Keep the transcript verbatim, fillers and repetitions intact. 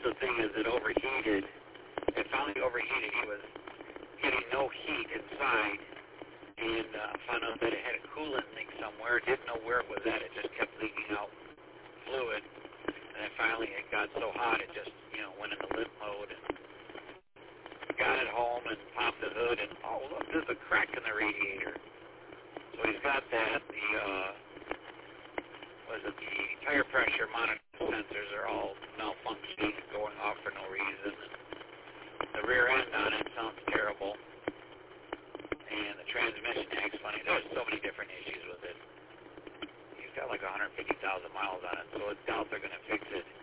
the thing is it overheated. It finally overheated. He was getting no heat inside, and uh, found out that it had a coolant leak somewhere. Didn't know where it was at. It just kept leaking out fluid. And then finally it got so hot it just, you know, went into limp mode. And got it home and popped the hood, and oh, look, there's a crack in the radiator. So he's got that. The, uh, was it the tire pressure monitor sensors are all malfunctioning and going off for no reason. The rear end on it sounds terrible. And the transmission acts funny. There's so many different issues with it. He's got like one hundred fifty thousand miles on it, so it's doubt they're going to fix it.